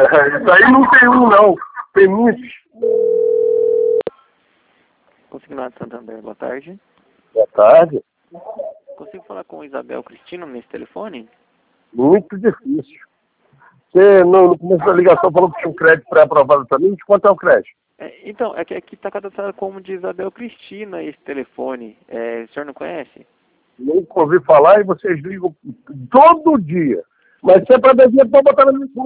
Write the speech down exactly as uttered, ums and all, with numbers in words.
Isso aí não tem um, não. Tem muitos. Consignado Santander, boa tarde. Boa tarde. Consigo falar com Isabel Cristina nesse telefone? Muito difícil. Você, no, no começo da ligação, falou que tinha um crédito pré-aprovado para mim. De quanto é o crédito? É, então, é que aqui está cadastrado como de Isabel Cristina esse telefone. É, o senhor não conhece? Nunca ouvi falar e vocês ligam todo dia. Mas se é para devia, pode botar na minha conta.